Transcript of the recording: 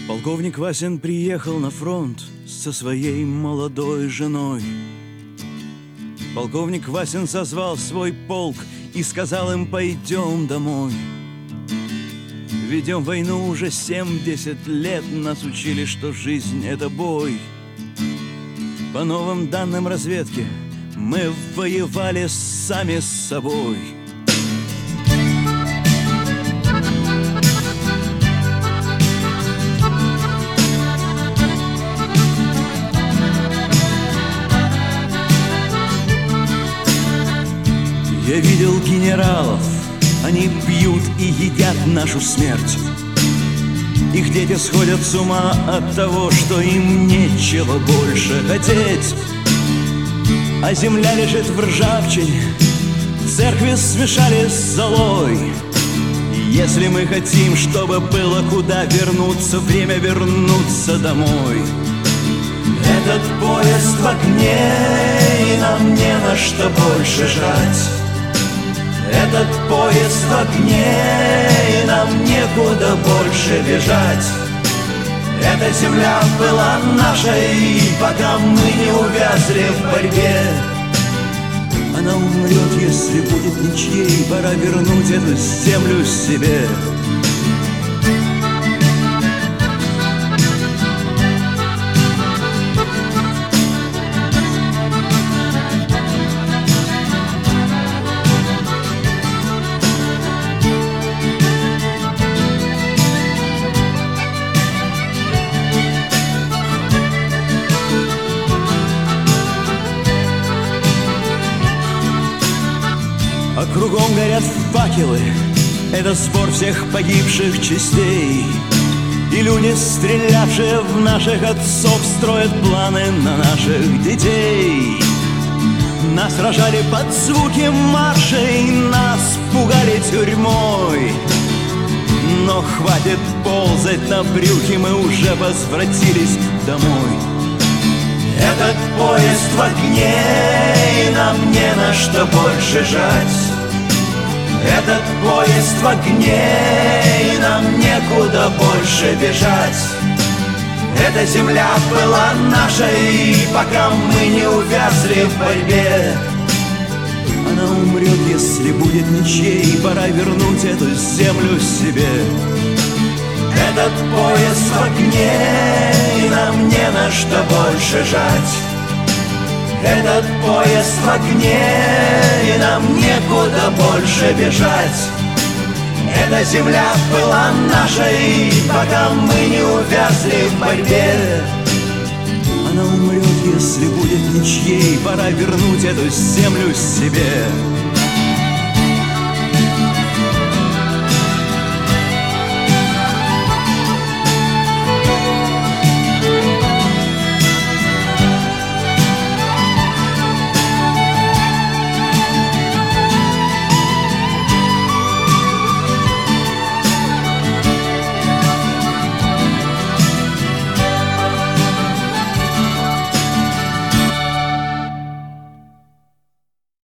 Полковник Васин приехал на фронт со своей молодой женой. Полковник Васин созвал свой полк и сказал им: пойдем домой. Ведем войну уже 70 лет, нас учили, что жизнь — это бой. По новым данным разведки мы воевали сами с собой. Я видел генералов, они пьют и едят нашу смерть. Их дети сходят с ума от того, что им нечего больше хотеть. А земля лежит в ржавчине, церкви смешали с золой. Если мы хотим, чтобы было куда вернуться, время вернуться домой. Этот поезд в огне, и нам не на что больше жрать. Этот поезд в огне, и нам некуда больше бежать. Эта земля была нашей, пока мы не увязли в борьбе. Она умрет, если будет ничьей, пора вернуть эту землю себе. А кругом горят факелы, это сбор всех погибших частей. И люди, стрелявшие в наших отцов, строят планы на наших детей. Нас рожали под звуки маршей, нас пугали тюрьмой. Но хватит ползать на брюхе, мы уже возвратились домой. Этот поезд в огне, и нам не на что больше жать. Этот поезд в огне, и нам некуда больше бежать. Эта земля была нашей, пока мы не увязли в борьбе. Она умрет, если будет ничьей, пора вернуть эту землю себе. Этот поезд в огне, и нам не на что больше жать. Этот поезд в огне, и нам некуда больше бежать. Эта земля была нашей, пока мы не увязли в борьбе. Она умрет, если будет ничьей, пора вернуть эту землю себе.